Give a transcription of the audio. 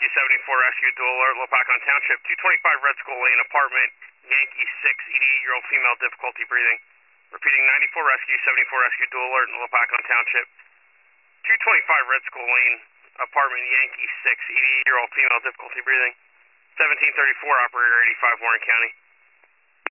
Rescue 74 Rescue Dual Alert, Lopakon Township, 225 Red Skull Lane, apartment, Yankee 6, 88-year-old female, difficulty breathing. Repeating, 94 Rescue, 74 Rescue Dual Alert in Lopakon Township, 225 Red Skull Lane, apartment, Yankee 6, 88-year-old female, difficulty breathing. 1734, operator 85, Warren County.